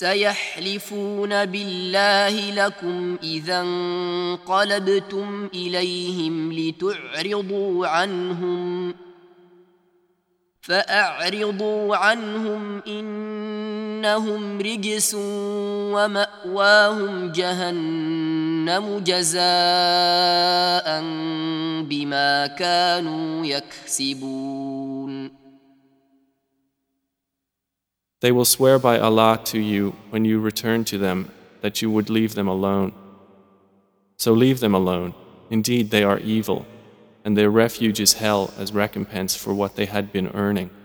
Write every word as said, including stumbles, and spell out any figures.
سيحلفون بالله لكم إذا انقلبتم إليهم لتعرضوا عنهم فأعرضوا عنهم إنهم رجس ومأواهم جهنم جزاء بما كانوا يكسبون. They will swear by Allah to you when you return to them that you would leave them alone. So leave them alone. Indeed, they are evil, and their refuge is hell as recompense for what they had been earning.